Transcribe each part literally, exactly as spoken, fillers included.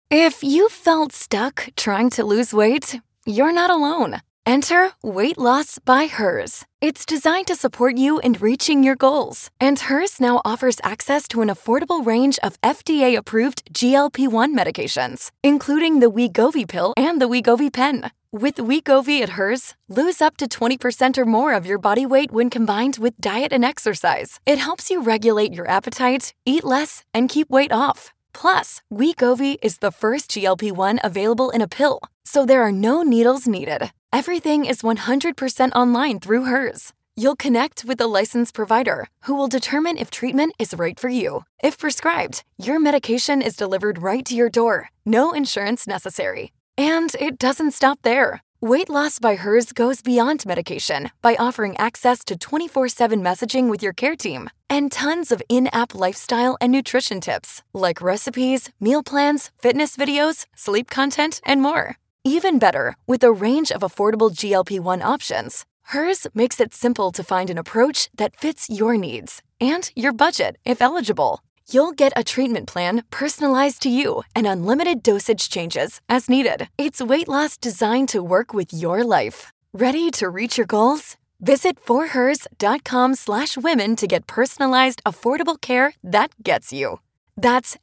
If you felt stuck trying to lose weight, you're not alone. Enter Weight Loss by Hers. It's designed to support you in reaching your goals. And Hers now offers access to an affordable range of F D A-approved G L P one medications, including the Wegovy pill and the Wegovy pen. With Wegovy at Hers, lose up to twenty percent or more of your body weight when combined with diet and exercise. It helps you regulate your appetite, eat less, and keep weight off. Plus, Wegovy is the first G L P one available in a pill, so there are no needles needed. Everything is one hundred percent online through Hers. You'll connect with a licensed provider who will determine if treatment is right for you. If prescribed, your medication is delivered right to your door. No insurance necessary. And it doesn't stop there. Weight Loss by Hers goes beyond medication by offering access to twenty-four seven messaging with your care team and tons of in-app lifestyle and nutrition tips like recipes, meal plans, fitness videos, sleep content, and more. Even better, with a range of affordable G L P one options, Hers makes it simple to find an approach that fits your needs and your budget if eligible. You'll get a treatment plan personalized to you and unlimited dosage changes as needed. It's weight loss designed to work with your life. Ready to reach your goals? Visit forhers.com slash women to get personalized, affordable care that gets you. That's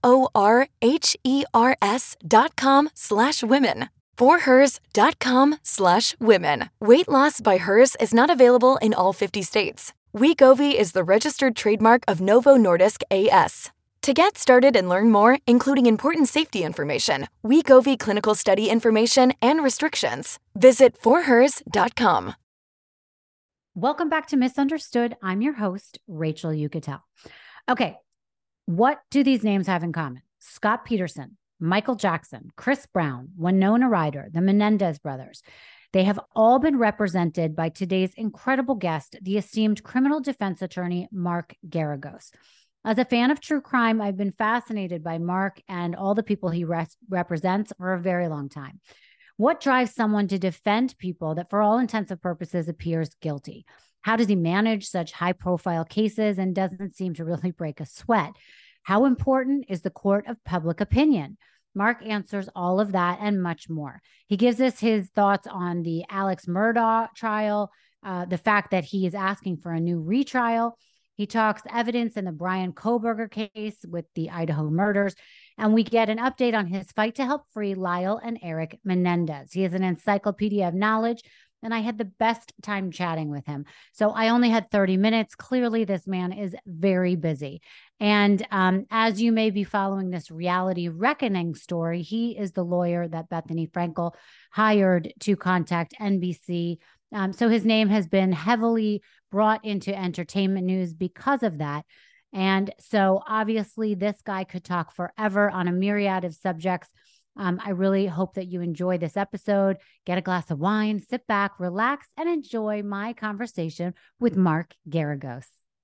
F-O-R-H-E-R-S dot com slash women. forhers.com slash women. Weight Loss by Hers is not available in all fifty states. Wegovy is the registered trademark of Novo Nordisk A S. To get started and learn more, including important safety information, Wegovy clinical study information, and restrictions, visit forhers dot com. Welcome back to Misunderstood. I'm your host, Rachel Uchitel. Okay, what do these names have in common? Scott Peterson, Michael Jackson, Chris Brown, Winona Ryder, the Menendez brothers. They have all been represented by today's incredible guest, the esteemed criminal defense attorney, Mark Geragos. As a fan of true crime, I've been fascinated by Mark and all the people he res- represents for a very long time. What drives someone to defend people that, for all intents and purposes, appears guilty? How does he manage such high-profile cases and doesn't seem to really break a sweat? How important is the court of public opinion? Mark answers all of that and much more. He gives us his thoughts on the Alex Murdaugh trial, uh, the fact that he is asking for a new retrial. He talks evidence in the Brian Kohberger case with the Idaho murders, and we get an update on his fight to help free Lyle and Eric Menendez. He is an encyclopedia of knowledge, and I had the best time chatting with him. So I only had thirty minutes. Clearly, this man is very busy. And um, as you may be following this reality reckoning story, he is the lawyer that Bethany Frankel hired to contact N B C. Um, so his name has been heavily brought into entertainment news because of that. And so obviously this guy could talk forever on a myriad of subjects. Um, I really hope that you enjoy this episode. Get a glass of wine, sit back, relax, and enjoy my conversation with Mark Geragos.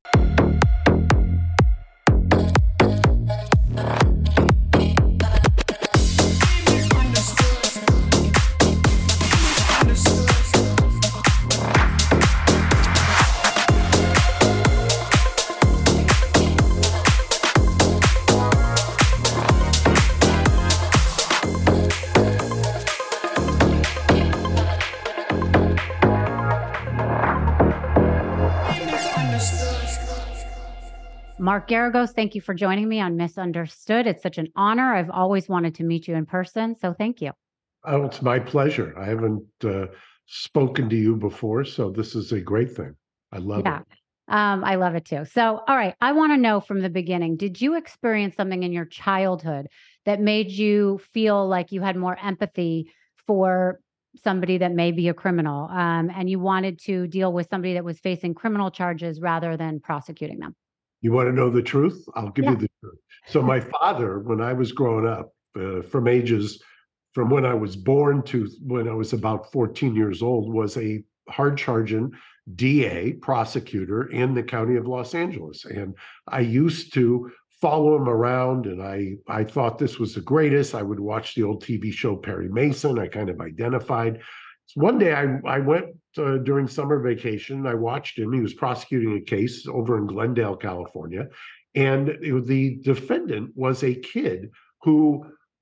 Mark Geragos, thank you for joining me on Misunderstood. It's such an honor. I've always wanted to meet you in person, so thank you. Oh, it's my pleasure. I haven't uh, spoken to you before, so this is a great thing. I love yeah. it. Um, I love it too. So, all right, I want to know from the beginning, did you experience something in your childhood that made you feel like you had more empathy for somebody that may be a criminal, um, and you wanted to deal with somebody that was facing criminal charges rather than prosecuting them? You want to know the truth? I'll give yeah. you the truth. So my father, when I was growing up, uh, from ages from when I was born to when I was about fourteen years old, was a hard-charging D A, prosecutor in the county of Los Angeles. And I used to follow him around, and I, I thought this was the greatest. I would watch the old T V show Perry Mason. I kind of identified. So one day I, I went uh, during summer vacation. I watched him. He was prosecuting a case over in Glendale, California. And it, the defendant was a kid who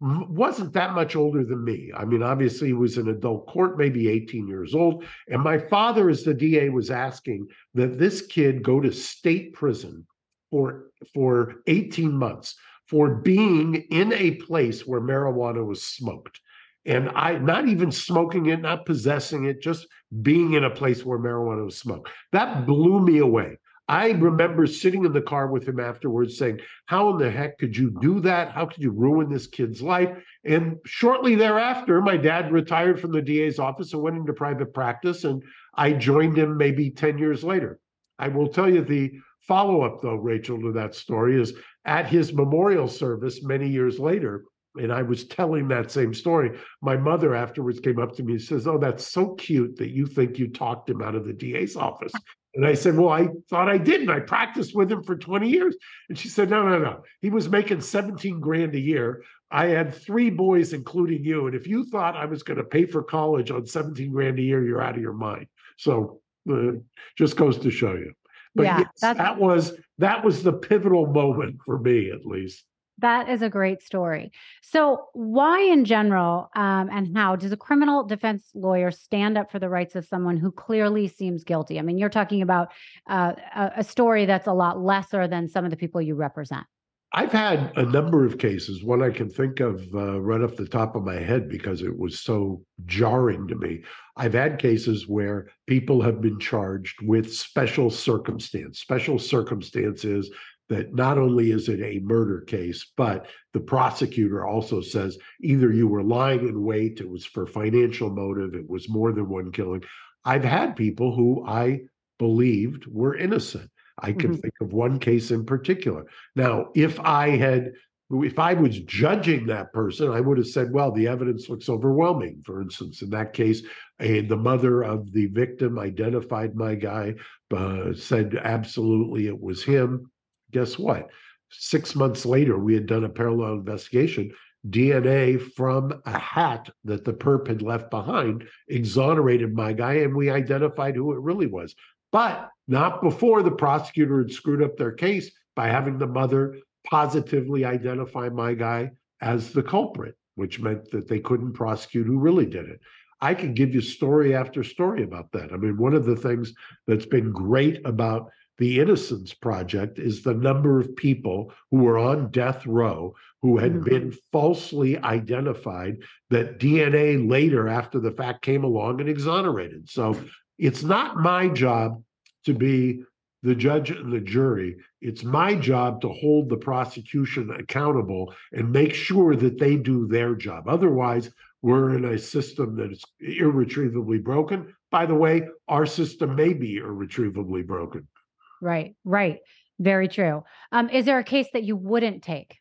wasn't that much older than me. I mean, obviously, he was in adult court, maybe eighteen years old. And my father, as the D A, was asking that this kid go to state prison for, for eighteen months for being in a place where marijuana was smoked. And I, not even smoking it, not possessing it, just being in a place where marijuana was smoked. That blew me away. I remember sitting in the car with him afterwards saying, how in the heck could you do that? How could you ruin this kid's life? And shortly thereafter, my dad retired from the D A's office and went into private practice, and I joined him maybe ten years later. I will tell you the follow-up, though, Rachel, to that story is at his memorial service many years later, and I was telling that same story, my mother afterwards came up to me and says, oh, that's so cute that you think you talked him out of the D A's office. And I said, well, I thought I didn't. I practiced with him for twenty years. And she said, no, no, no. He was making seventeen grand a year. I had three boys, including you. And if you thought I was going to pay for college on seventeen grand a year, you're out of your mind. So uh, just goes to show you. But yeah, yes, that's... that was that was the pivotal moment for me, at least. That is a great story. So why in general um, and how does a criminal defense lawyer stand up for the rights of someone who clearly seems guilty? I mean, you're talking about uh, a, a story that's a lot lesser than some of the people you represent. I've had a number of cases, one I can think of uh, right off the top of my head because it was so jarring to me. I've had cases where people have been charged with special circumstance. Special circumstance is that not only is it a murder case, but the prosecutor also says either you were lying in wait, it was for financial motive, it was more than one killing. I've had people who I believed were innocent. I can mm-hmm. think of one case in particular. Now, if I had, if I was judging that person, I would have said, well, the evidence looks overwhelming. For instance, in that case, a, the mother of the victim identified my guy, uh, said absolutely it was him. Guess what? Six months later, we had done a parallel investigation. D N A from a hat that the perp had left behind exonerated my guy, and we identified who it really was. But not before the prosecutor had screwed up their case by having the mother positively identify my guy as the culprit, which meant that they couldn't prosecute who really did it. I can give you story after story about that. I mean, one of the things that's been great about the Innocence Project is the number of people who were on death row who had mm-hmm. been falsely identified that D N A later after the fact came along and exonerated. So it's not my job to be the judge and the jury. It's my job to hold the prosecution accountable and make sure that they do their job. Otherwise, we're in a system that is irretrievably broken. By the way, our system may be irretrievably broken. Right, right. Very true. Um, is there a case that you wouldn't take?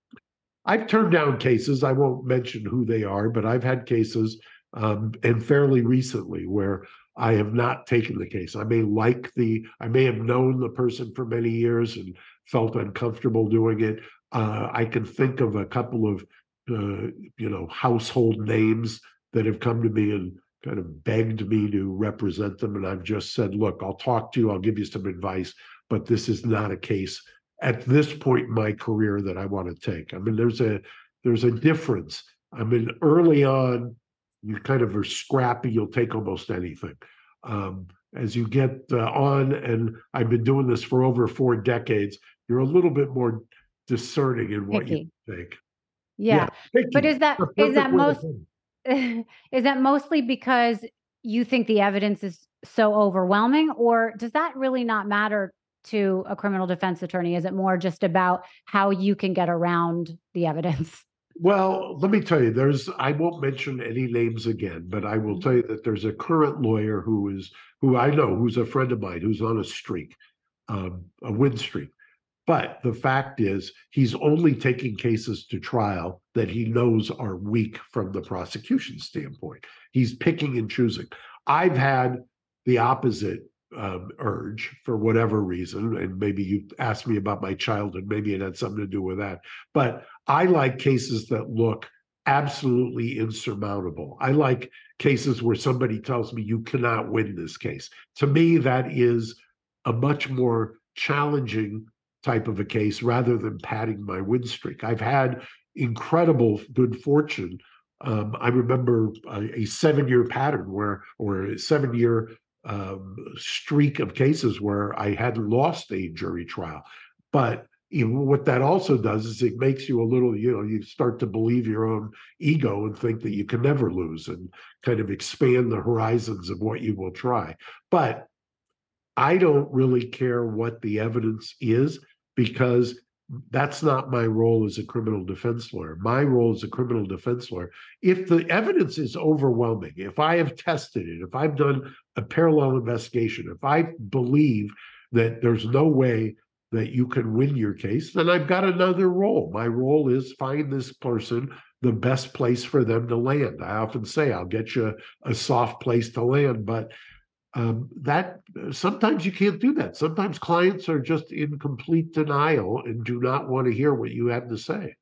I've turned down cases. I won't mention who they are, but I've had cases, um, and fairly recently, where I have not taken the case. I may like the, I may have known the person for many years and felt uncomfortable doing it. Uh, I can think of a couple of, uh, you know, household names that have come to me and kind of begged me to represent them. And I've just said, look, I'll talk to you, I'll give you some advice, but this is not a case at this point in my career that I want to take. I mean, there's a, there's a difference. I mean, early on, you kind of are scrappy, you'll take almost anything. Um, as you get uh, on, and I've been doing this for over four decades, you're a little bit more discerning in what picky. You take. Yeah, yeah but is that, is that most, is that mostly because you think the evidence is so overwhelming, or does that really not matter to a criminal defense attorney? Is it more just about how you can get around the evidence? Well, let me tell you, there's, I won't mention any names again, but I will tell you that there's a current lawyer who is, who I know, who's a friend of mine, who's on a streak, um, a win streak. But the fact is, he's only taking cases to trial that he knows are weak from the prosecution standpoint. He's picking and choosing. I've had the opposite um, urge for whatever reason, and maybe you asked me about my childhood, maybe it had something to do with that. But I like cases that look absolutely insurmountable. I like cases where somebody tells me you cannot win this case. To me, that is a much more challenging type of a case rather than padding my win streak. I've had incredible good fortune. Um, I remember a, a seven-year pattern where, or a seven-year um, streak of cases where I had lost a jury trial. But you know, what that also does is it makes you a little, you know, you start to believe your own ego and think that you can never lose, and kind of expand the horizons of what you will try. But I don't really care what the evidence is, because that's not my role as a criminal defense lawyer. My role as a criminal defense lawyer, if the evidence is overwhelming, if I have tested it, if I've done a parallel investigation, if I believe that there's no way that you can win your case, then I've got another role. My role is find this person the best place for them to land. I often say I'll get you a soft place to land, but um, that sometimes you can't do that. Sometimes clients are just in complete denial and do not want to hear what you have to say.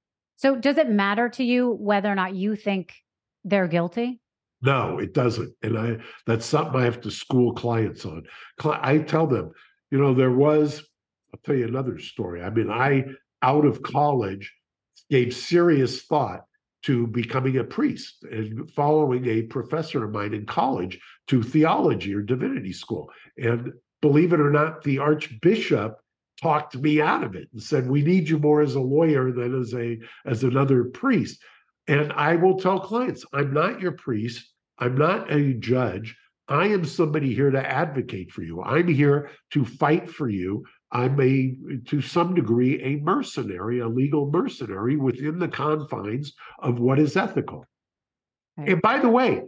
So does it matter to you whether or not you think they're guilty? No, it doesn't. And I that's something I have to school clients on. I tell them, you know, there was, I'll tell you another story. I mean, I, out of college, gave serious thought to becoming a priest and following a professor of mine in college to theology or divinity school. And believe it or not, the Archbishop talked me out of it and said, we need you more as a lawyer than as a as another priest. And I will tell clients, I'm not your priest. I'm not a judge. I am somebody here to advocate for you. I'm here to fight for you. I'm a, to some degree, a mercenary, a legal mercenary within the confines of what is ethical. Right. And by the way,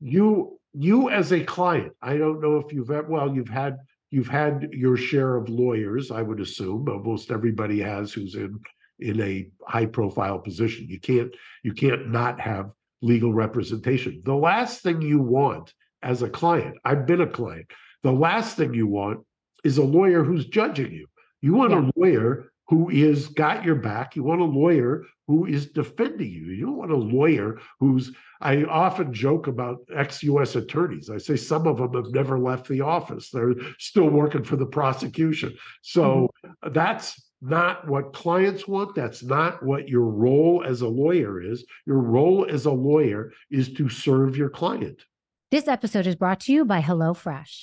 you you as a client, I don't know if you've had, well, you've had you've had your share of lawyers, I would assume. Almost everybody has who's in in a high-profile position. You can't you can't not have legal representation. The last thing you want as a client, I've been a client, the last thing you want is a lawyer who's judging you. You want yeah. a lawyer who is got your back. You want a lawyer who is defending you. You don't want a lawyer who's, I often joke about ex-U S attorneys. I say some of them have never left the office. They're still working for the prosecution. So mm-hmm. that's not what clients want. That's not what your role as a lawyer is. Your role as a lawyer is to serve your client. This episode is brought to you by HelloFresh.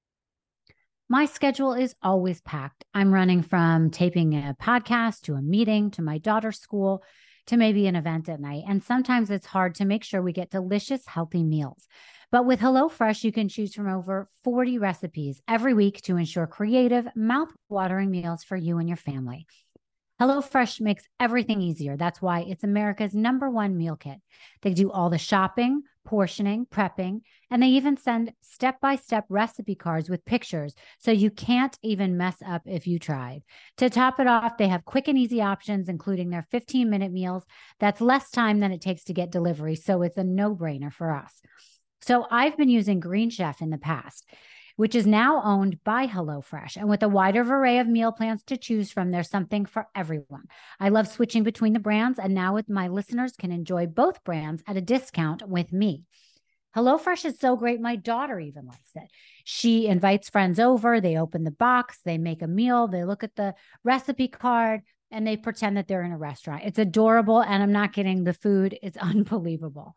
My schedule is always packed. I'm running from taping a podcast to a meeting to my daughter's school to maybe an event at night. And sometimes it's hard to make sure we get delicious, healthy meals. But with HelloFresh, you can choose from over forty recipes every week to ensure creative, mouth-watering meals for you and your family. HelloFresh makes everything easier. That's why it's America's number one meal kit. They do all the shopping, portioning, prepping, and they even send step-by-step recipe cards with pictures, so you can't even mess up if you tried. To top it off, they have quick and easy options, including their fifteen-minute meals. That's less time than it takes to get delivery, so it's a no-brainer for us. So I've been using Green Chef in the past, which is now owned by HelloFresh. And with a wider array of meal plans to choose from, there's something for everyone. I love switching between the brands, and now with my listeners can enjoy both brands at a discount with me. HelloFresh is so great, my daughter even likes it. She invites friends over, they open the box, they make a meal, they look at the recipe card, and they pretend that they're in a restaurant. It's adorable, and I'm not kidding, the food is unbelievable.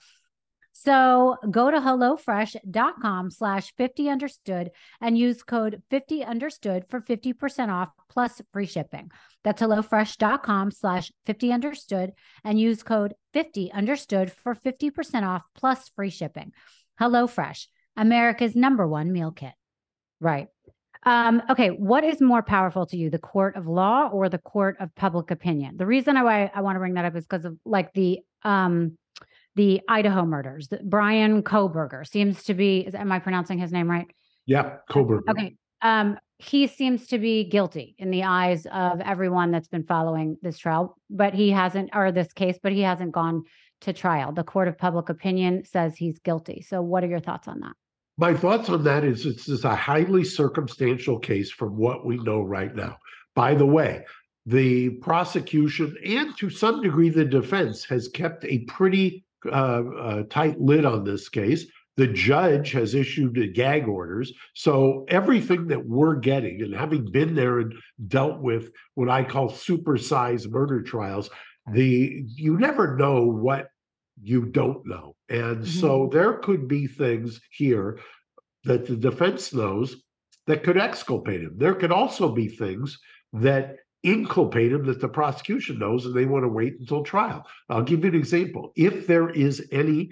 So go to HelloFresh.com slash 50 understood and use code 50 understood for fifty percent off plus free shipping. That's HelloFresh.com slash 50 understood and use code 50 understood for fifty percent off plus free shipping. HelloFresh, America's number one meal kit. Right. Um, okay. What is more powerful to you, the court of law or the court of public opinion? The reason I, I want to bring that up is because of like the, um, the Idaho murders. Bryan Kohberger seems to be, is, am I pronouncing his name right? Yeah, Kohberger. Okay. Um, he seems to be guilty in the eyes of everyone that's been following this trial, but he hasn't, or this case, but he hasn't gone to trial. The court of public opinion says he's guilty. So what are your thoughts on that? My thoughts on that is it's, it's a highly circumstantial case from what we know right now. By the way, the prosecution and to some degree the defense has kept a pretty Uh, uh, tight lid on this case. The judge has issued gag orders. So everything that we're getting, and having been there and dealt with what I call supersized murder trials, the you never know what you don't know. And Mhm. so there could be things here that the defense knows that could exculpate him. There could also be things that inculpate him that the prosecution knows and they want to wait until trial. I'll give you an example. If there is any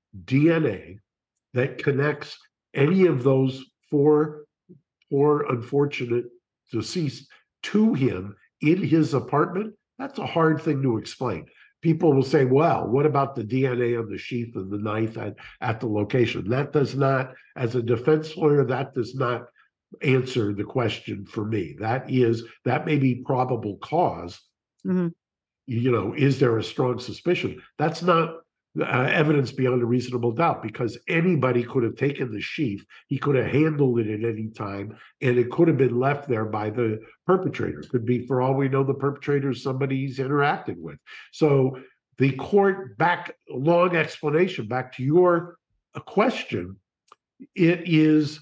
D N A that connects any of those four, four unfortunate deceased to him in his apartment, that's a hard thing to explain. People will say, well, what about the D N A on the sheath and the knife at, at the location? That does not, as a defense lawyer, that does not answer the question for me. That is, that may be probable cause. Mm-hmm. You know, is there a strong suspicion? That's not uh, evidence beyond a reasonable doubt, because anybody could have taken the sheath, he could have handled it at any time, and it could have been left there by the perpetrator. It could be, for all we know, the perpetrator is somebody he's interacting with. So the court, back, long explanation, back to your question, it is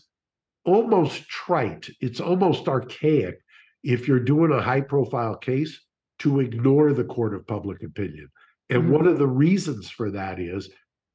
almost trite, it's almost archaic if you're doing a high profile case to ignore the court of public opinion. And mm-hmm. one of the reasons for that is,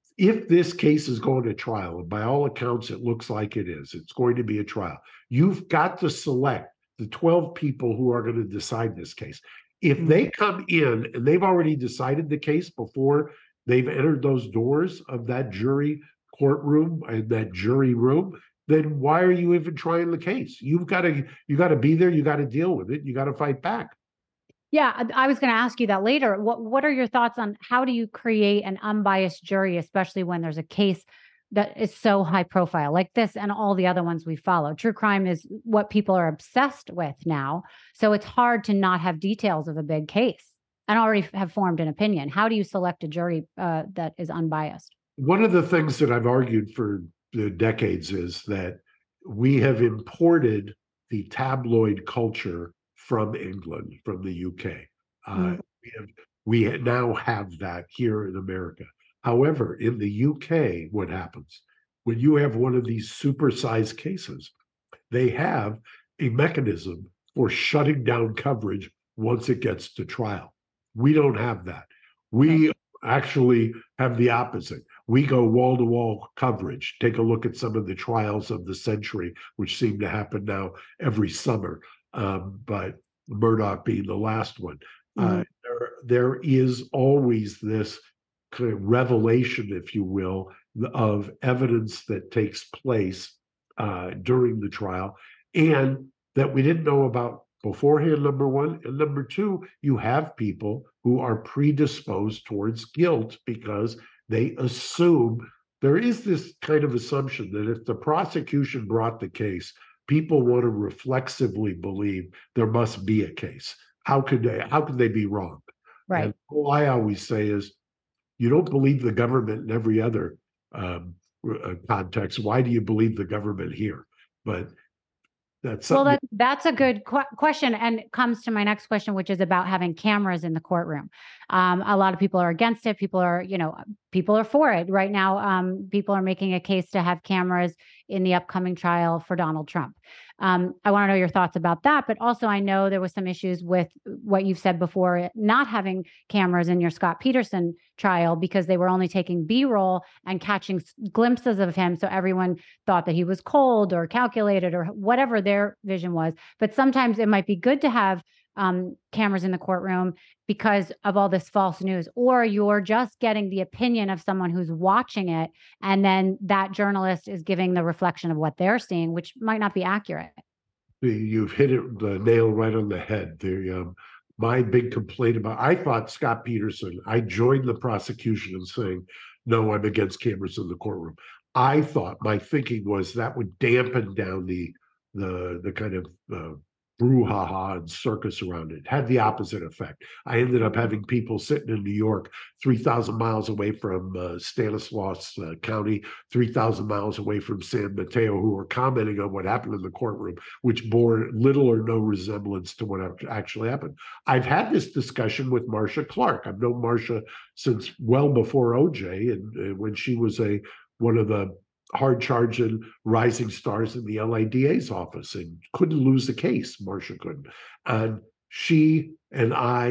if this case is going to trial, and by all accounts it looks like it is, it's going to be a trial, you've got to select the twelve people who are going to decide this case. If mm-hmm. they come in and they've already decided the case before they've entered those doors of that jury courtroom and that jury room, then why are you even trying the case? You've got to, you got to be there. You got to deal with it. You got to fight back. Yeah, I was going to ask you that later. What What are your thoughts on how do you create an unbiased jury, especially when there's a case that is so high profile like this and all the other ones we follow? True crime is what people are obsessed with now. So it's hard to not have details of a big case and already have formed an opinion. How do you select a jury uh, that is unbiased? One of the things that I've argued for decades is that we have imported the tabloid culture from England, from the U K. Uh, mm. We have, we now have that here in America. However, in the U K, what happens when you have one of these supersized cases, they have a mechanism for shutting down coverage once it gets to trial. We don't have that. We actually have the opposite. We go wall-to-wall coverage. Take a look at some of the trials of the century, which seem to happen now every summer, um, but Murdoch being the last one. Mm-hmm. Uh, there, there is always this kind of revelation, if you will, of evidence that takes place uh, during the trial and that we didn't know about beforehand, number one. And number two, you have people who are predisposed towards guilt because they assume, there is this kind of assumption that if the prosecution brought the case, people want to reflexively believe there must be a case. How could they, how could they be wrong? Right. And all I always say is, you don't believe the government in every other um, context. Why do you believe the government here? But that's well, that, that's a good qu- question, and it comes to my next question, which is about having cameras in the courtroom. Um, a lot of people are against it. People are, you know, people are for it right now. Um, people are making a case to have cameras in the upcoming trial for Donald Trump. Um, I want to know your thoughts about that, but also I know there was some issues with what you've said before, not having cameras in your Scott Peterson trial because they were only taking B-roll and catching glimpses of him. So everyone thought that he was cold or calculated or whatever their vision was. But sometimes it might be good to have um, cameras in the courtroom because of all this false news, or you're just getting the opinion of someone who's watching it. And then that journalist is giving the reflection of what they're seeing, which might not be accurate. You've hit it, the nail right on the head. The, um, my big complaint about, I thought Scott Peterson, I joined the prosecution in saying, no, I'm against cameras in the courtroom. I thought, my thinking was that would dampen down the, the, the kind of, uh, brouhaha and circus around it. Had the opposite effect. I ended up having people sitting in New York, three thousand miles away from uh, Stanislaus uh, County, three thousand miles away from San Mateo, who were commenting on what happened in the courtroom, which bore little or no resemblance to what actually happened. I've had this discussion with Marcia Clark. I've known Marcia since well before O J, and, and when she was a one of the hard-charging rising stars in the L A D A's office and couldn't lose the case. Marcia couldn't. And she and I,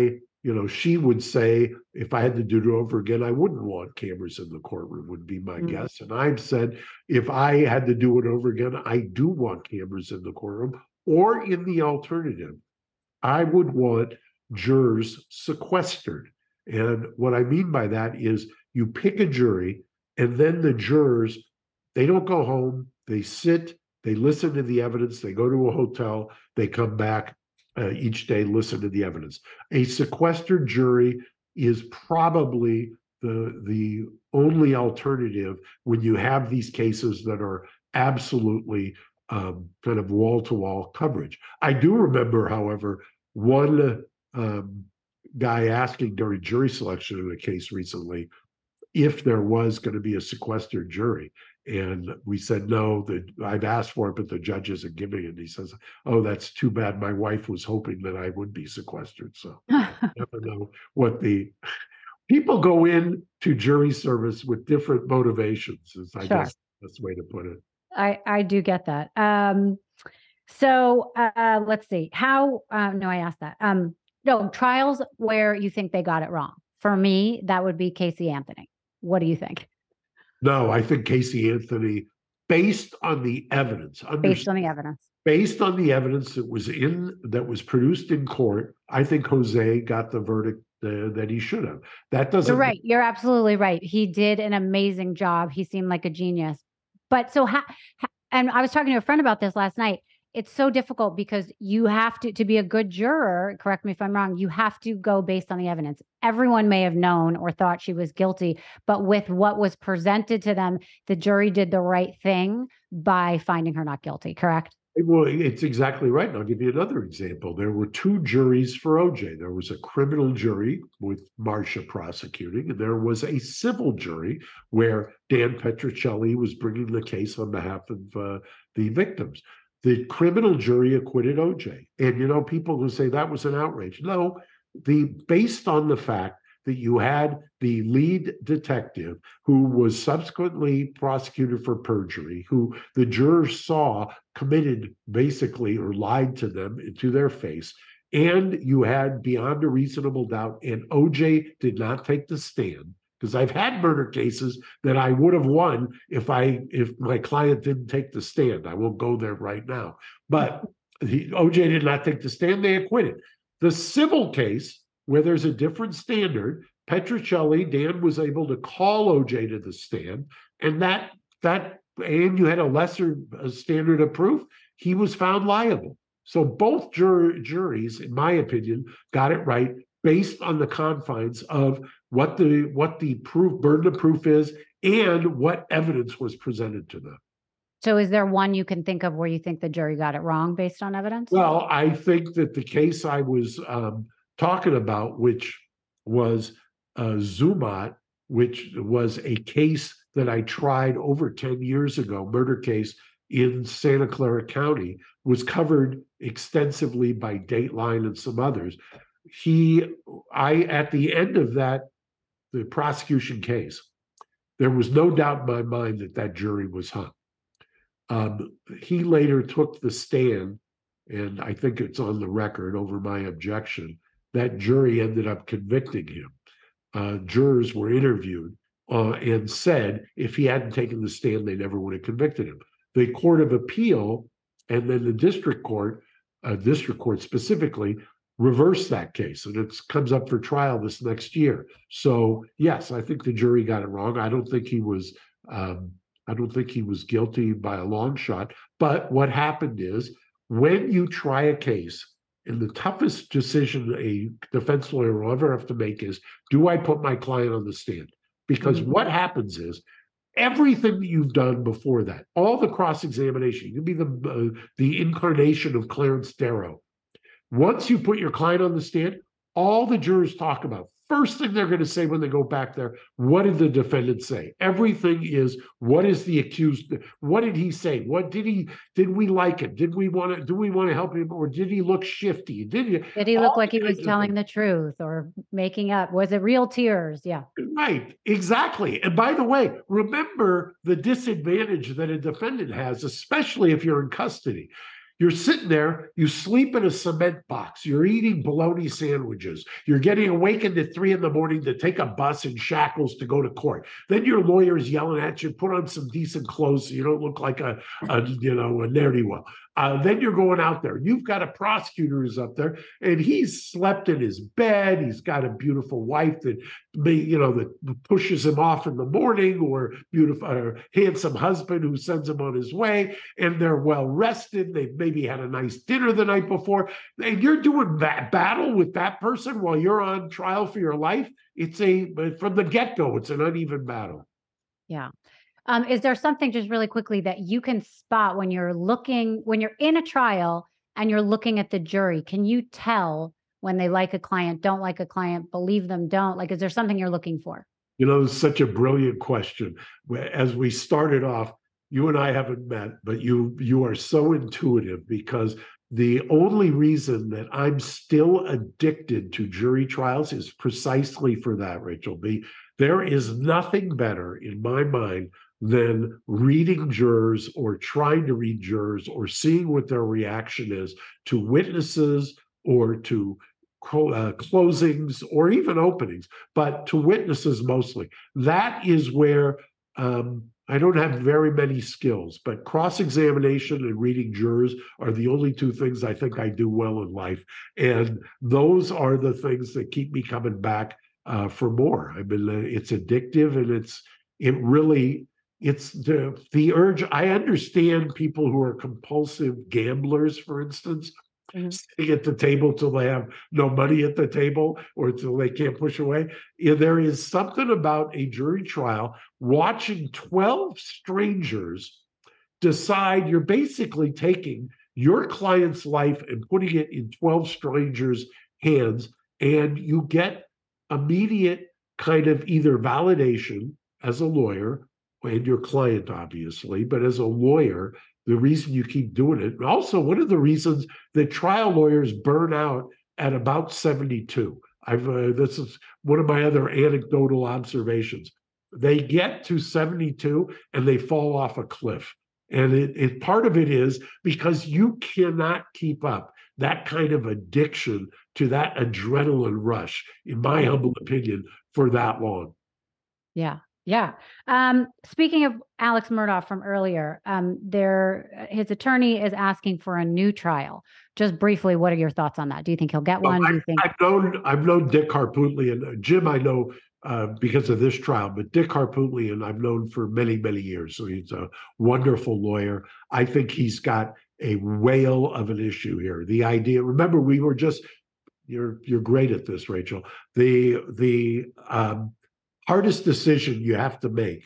you know, she would say, if I had to do it over again, I wouldn't want cameras in the courtroom, would be my mm-hmm. guess. And I've said, if I had to do it over again, I do want cameras in the courtroom. Or in the alternative, I would want jurors sequestered. And what I mean by that is you pick a jury, and then the jurors, they don't go home, they sit, they listen to the evidence, they go to a hotel, they come back uh, each day, listen to the evidence. A sequestered jury is probably the, the only alternative when you have these cases that are absolutely um, kind of wall-to-wall coverage. I do remember, however, one um, guy asking during jury selection in a case recently if there was going to be a sequestered jury. And we said, no, that I've asked for it, but the judge isn't giving it. And he says, oh, that's too bad. My wife was hoping that I would be sequestered. So I never know what the people go in to jury service with different motivations, is I sure. guess that's the way to put it. I, I do get that. Um, so uh, let's see how, uh, no, I asked that. Um, no, trials where you think they got it wrong. For me, that would be Casey Anthony. What do you think? No, I think Casey Anthony, based on the evidence, based on the evidence, based on the evidence that was in that was produced in court, I think Jose got the verdict uh, that he should have. That doesn't. You're right. You're absolutely right. He did an amazing job. He seemed like a genius. But so, ha- ha- and I was talking to a friend about this last night. It's so difficult because you have to, to be a good juror, correct me if I'm wrong, you have to go based on the evidence. Everyone may have known or thought she was guilty, but with what was presented to them, the jury did the right thing by finding her not guilty, correct? Well, it's exactly right. And I'll give you another example. There were two juries for O J. There was a criminal jury with Marcia prosecuting, and there was a civil jury where Dan Petrocelli was bringing the case on behalf of uh, the victims. The criminal jury acquitted O J. And, you know, people who say that was an outrage. No, the based on the fact that you had the lead detective who was subsequently prosecuted for perjury, who the jurors saw committed basically or lied to them to their face, and you had beyond a reasonable doubt, and O J did not take the stand. Because I've had murder cases that I would have won if I if my client didn't take the stand. I won't go there right now. But he, O J did not take the stand. They acquitted. The civil case, where there's a different standard, Petrocelli, Dan was able to call O J to the stand, and that that and you had a lesser standard of proof. He was found liable. So both jur- juries, in my opinion, got it right based on the confines of what the what the proof burden of proof is and what evidence was presented to them. So is there one you can think of where you think the jury got it wrong based on evidence? Well, I think that the case I was um, talking about, which was uh, Zumot, which was a case that I tried over ten years ago, murder case in Santa Clara County, was covered extensively by Dateline and some others. He, I, at the end of that, the prosecution case, there was no doubt in my mind that that jury was hung. Um, he later took the stand, and I think it's on the record over my objection, that jury ended up convicting him. Uh, jurors were interviewed uh, and said if he hadn't taken the stand, they never would have convicted him. The Court of Appeal and then the district court, uh, district court specifically, reverse that case, and it comes up for trial this next year. So yes, I think the jury got it wrong. I don't think he was um, I don't think he was guilty by a long shot. But what happened is when you try a case, and the toughest decision a defense lawyer will ever have to make is, do I put my client on the stand? Because mm-hmm. what happens is everything that you've done before that, all the cross-examination, you can be the uh, the incarnation of Clarence Darrow. Once you put your client on the stand, all the jurors talk about, first thing they're going to say when they go back there, what did the defendant say? Everything is, what is the accused, what did he say? What did he, did we like it? Did we want to, do we want to help him? Or did he look shifty? Did he, did he look like he was telling the truth or making up? Was it real tears? Yeah. Right, exactly. And by the way, remember the disadvantage that a defendant has, especially if you're in custody. You're sitting there, you sleep in a cement box, you're eating bologna sandwiches, you're getting awakened at three in the morning to take a bus in shackles to go to court. Then your lawyer is yelling at you, put on some decent clothes so you don't look like a, a you know, a ne'er-do-well. Uh, then you're going out there. You've got a prosecutor who's up there, and he's slept in his bed. He's got a beautiful wife that, you know, that pushes him off in the morning, or beautiful, or handsome husband who sends him on his way. And they're well rested. They've maybe had a nice dinner the night before, and you're doing that battle with that person while you're on trial for your life. It's a from the get-go, it's an uneven battle. Yeah. Um, is there something, just really quickly, that you can spot when you're looking, when you're in a trial and you're looking at the jury? Can you tell when they like a client, don't like a client, believe them, don't? Like, is there something you're looking for? You know, it's such a brilliant question. As we started off, you and I haven't met, but you you are so intuitive, because the only reason that I'm still addicted to jury trials is precisely for that, Rachel. The, there is nothing better in my mind than reading jurors, or trying to read jurors, or seeing what their reaction is to witnesses, or to uh, closings, or even openings, but to witnesses mostly. That is where um, I don't have very many skills, but cross-examination and reading jurors are the only two things I think I do well in life. And those are the things that keep me coming back uh, for more. I mean, it's addictive, and it's, it really, it's the, the urge. I understand people who are compulsive gamblers, for instance, mm-hmm. sitting at the table till they have no money at the table, or till they can't push away. Yeah, there is something about a jury trial, watching twelve strangers decide. You're basically taking your client's life and putting it in twelve strangers' hands, and you get immediate kind of either validation as a lawyer, and your client, obviously, but as a lawyer, the reason you keep doing it. And also, one of the reasons that trial lawyers burn out at about seventy-two. I've uh, this is one of my other anecdotal observations. They get to seventy-two and they fall off a cliff. And it, it part of it is because you cannot keep up that kind of addiction to that adrenaline rush, in my humble opinion, for that long. Yeah. Yeah. Um, speaking of Alex Murdaugh from earlier, um, there, his attorney is asking for a new trial. Just briefly, what are your thoughts on that? Do you think he'll get one? Well, Do you think I've known I've known Dick Harpootlian, and Jim I know uh, because of this trial, but Dick Harpootlian I've known for many, many years. So he's a wonderful lawyer. I think he's got a whale of an issue here. The idea, remember, we were just, you're you're great at this, Rachel. The the um, hardest decision you have to make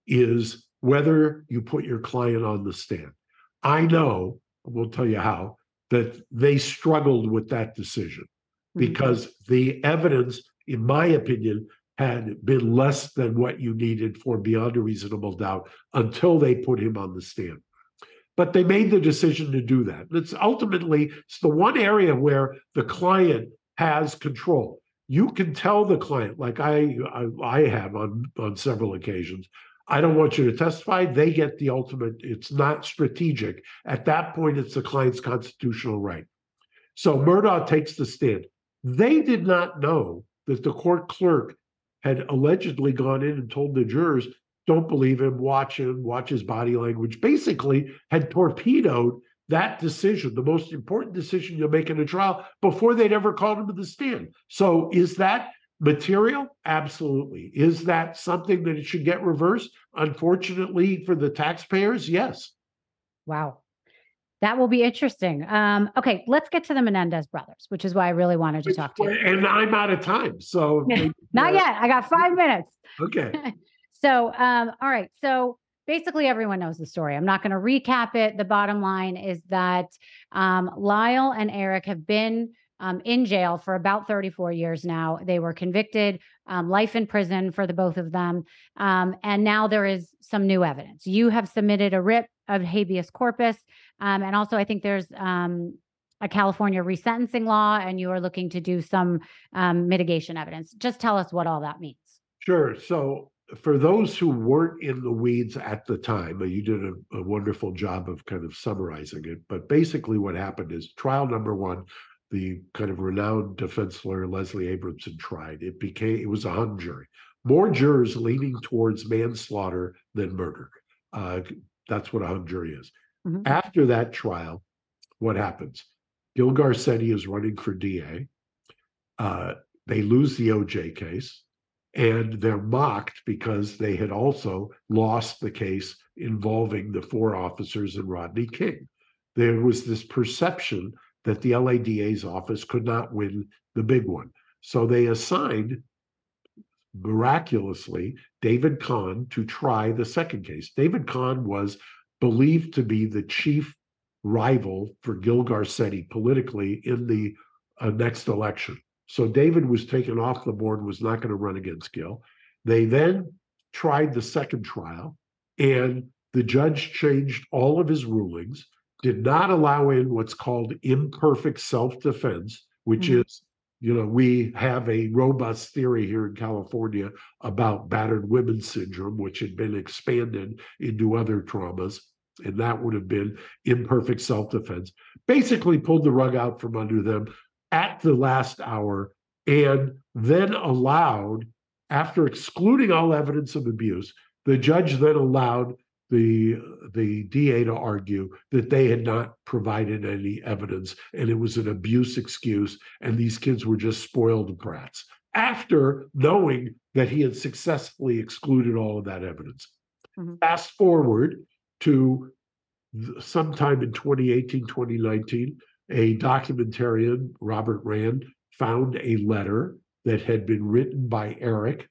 is whether you put your client on the stand. I know, we'll tell you how, that they struggled with that decision, because mm-hmm. the evidence, in my opinion, had been less than what you needed for beyond a reasonable doubt until they put him on the stand. But they made the decision to do that. It's ultimately, it's the one area where the client has control. You can tell the client, like I, I, I have on, on several occasions, I don't want you to testify. They get the ultimate. It's not strategic. At that point, it's the client's constitutional right. So Murdaugh takes the stand. They did not know that the court clerk had allegedly gone in and told the jurors, don't believe him, watch him, watch his body language, basically had torpedoed that decision, the most important decision you'll make in a trial, before they'd ever called him to the stand. So is that material? Absolutely. Is that something that it should get reversed? Unfortunately for the taxpayers, yes. Wow. That will be interesting. Um, okay, let's get to the Menendez brothers, which is why I really wanted to talk to you. And I'm out of time, so. Not uh, yet. I got five minutes. Okay. So, um, all right. So basically everyone knows the story. I'm not going to recap it. The bottom line is that um, Lyle and Eric have been um, in jail for about thirty-four years now. They were convicted, um, life in prison for the both of them. Um, and now there is some new evidence. You have submitted a writ of habeas corpus. Um, and also I think there's um, a California resentencing law, and you are looking to do some um, mitigation evidence. Just tell us what all that means. Sure. So for those who weren't in the weeds at the time, you did a, a wonderful job of kind of summarizing it. But basically, what happened is trial number one, the kind of renowned defense lawyer Leslie Abramson tried. It became it was a hung jury, more jurors leaning towards manslaughter than murder. Uh, that's what a hung jury is. Mm-hmm. After that trial, what happens? Gil Garcetti is running for D A. Uh, they lose the O J case. And they're mocked because they had also lost the case involving the four officers and Rodney King. There was this perception that the L A D A's office could not win the big one. So they assigned, miraculously, David Kahn to try the second case. David Kahn was believed to be the chief rival for Gil Garcetti politically in the uh, next election. So David was taken off the board, was not going to run against Gil. They then tried the second trial, and the judge changed all of his rulings, did not allow in what's called imperfect self-defense, which mm-hmm. is, you know, we have a robust theory here in California about battered women syndrome, which had been expanded into other traumas. And that would have been imperfect self-defense. Basically pulled the rug out from under them at the last hour, and then allowed, after excluding all evidence of abuse, the judge then allowed the, the D A to argue that they had not provided any evidence and it was an abuse excuse and these kids were just spoiled brats, after knowing that he had successfully excluded all of that evidence. Mm-hmm. Fast forward to sometime in twenty eighteen, twenty nineteen, a documentarian, Robert Rand, found a letter that had been written by Eric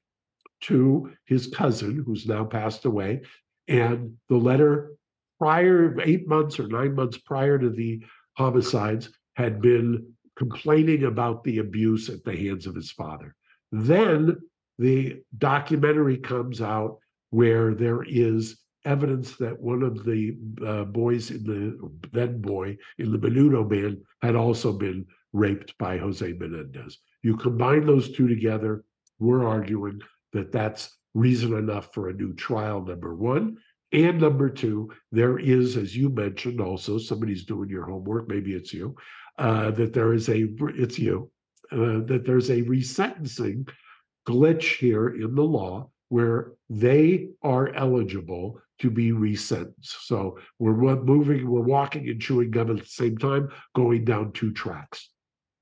to his cousin, who's now passed away. And the letter, prior, eight months or nine months prior to the homicides, had been complaining about the abuse at the hands of his father. Then the documentary comes out where there is evidence that one of the uh, boys in the then boy in the Menudo band had also been raped by Jose Menendez. You combine those two together, we're arguing that that's reason enough for a new trial, number one. And number two, there is, as you mentioned also, somebody's doing your homework, maybe it's you, uh, that there is a, it's you, uh, that there's a resentencing glitch here in the law where they are eligible to be resentenced. So we're moving, we're walking and chewing gum at the same time, going down two tracks.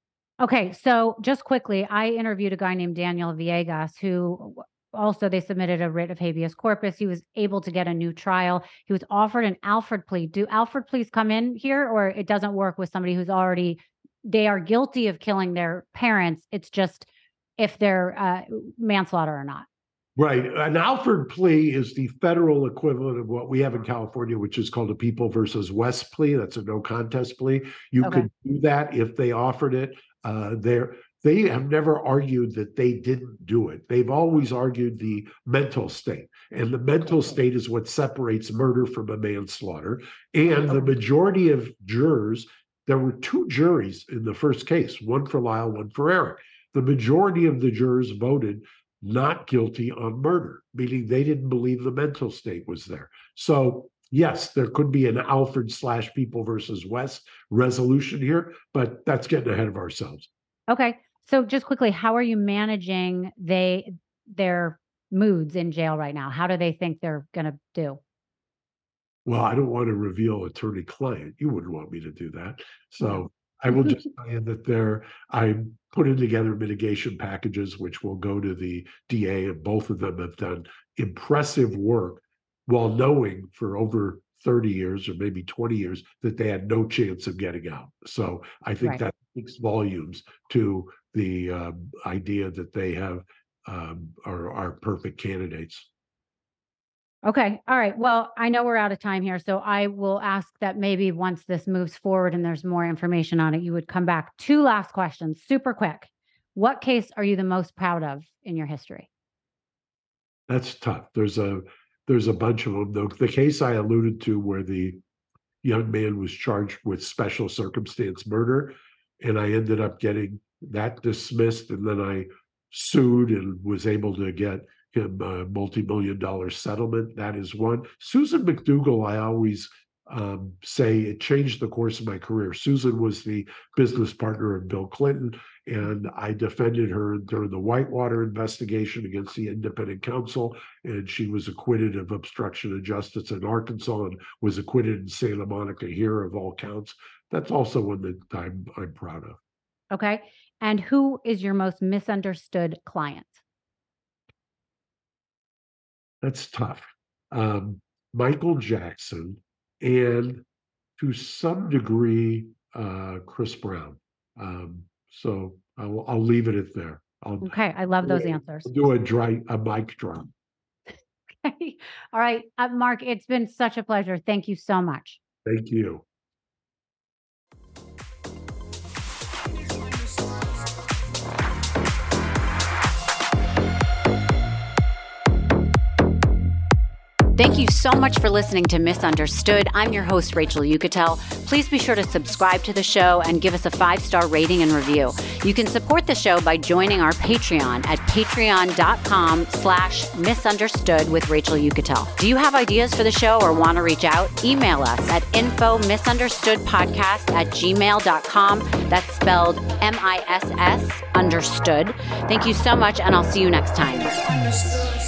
Okay, so just quickly, I interviewed a guy named Daniel Villegas, who also they submitted a writ of habeas corpus. He was able to get a new trial. He was offered an Alford plea. Do Alford pleas come in here, or it doesn't work with somebody who's already, they are guilty of killing their parents? It's just if they're uh, manslaughter or not. Right. An Alford plea is the federal equivalent of what we have in California, which is called a People versus West plea. That's a no contest plea. You okay. could do that if they offered it. Uh, they're, they have never argued that they didn't do it. They've always argued the mental state. And the mental state is what separates murder from a manslaughter. And the majority of jurors, there were two juries in the first case, one for Lyle, one for Eric. The majority of the jurors voted not guilty on murder, meaning they didn't believe the mental state was there. So yes, there could be an Alford slash People versus West resolution here, but that's getting ahead of ourselves. Okay. So just quickly, how are you managing they their moods in jail right now? How do they think they're going to do? Well, I don't want to reveal attorney-client. You wouldn't want me to do that. So I will just tell you that there, I'm putting together mitigation packages, which will go to the D A, and both of them have done impressive work while knowing for over thirty years or maybe twenty years that they had no chance of getting out. So I think right. that speaks volumes to the um, idea that they have um, are, are perfect candidates. Okay. All right. Well, I know we're out of time here, so I will ask that maybe once this moves forward and there's more information on it, you would come back. Two last questions, super quick. What case are you the most proud of in your history? That's tough. There's a there's a bunch of them. The, the case I alluded to where the young man was charged with special circumstance murder, and I ended up getting that dismissed, and then I sued and was able to get him a multi-million dollar settlement. That is one. Susan McDougal, I always um, say it changed the course of my career. Susan was the business partner of Bill Clinton, and I defended her during the Whitewater investigation against the independent counsel, and she was acquitted of obstruction of justice in Arkansas and was acquitted in Santa Monica here of all counts. That's also one that I'm, I'm proud of. Okay. And who is your most misunderstood client? That's tough. Um, Michael Jackson, and to some degree, uh, Chris Brown. Um, so I'll, I'll leave it at there. I'll, okay. I love those I'll answers. do a dry, a mic drop. Okay. All right. Uh, Mark, it's been such a pleasure. Thank you so much. Thank you. Thank you so much for listening to Misunderstood. I'm your host, Rachel Uchitel. Please be sure to subscribe to the show and give us a five-star rating and review. You can support the show by joining our Patreon at patreon.com slash misunderstood with Rachel Uchitel. Do you have ideas for the show or want to reach out? Email us at info misunderstoodpodcast at gmail dot com. That's spelled M I S S understood. Thank you so much, and I'll see you next time.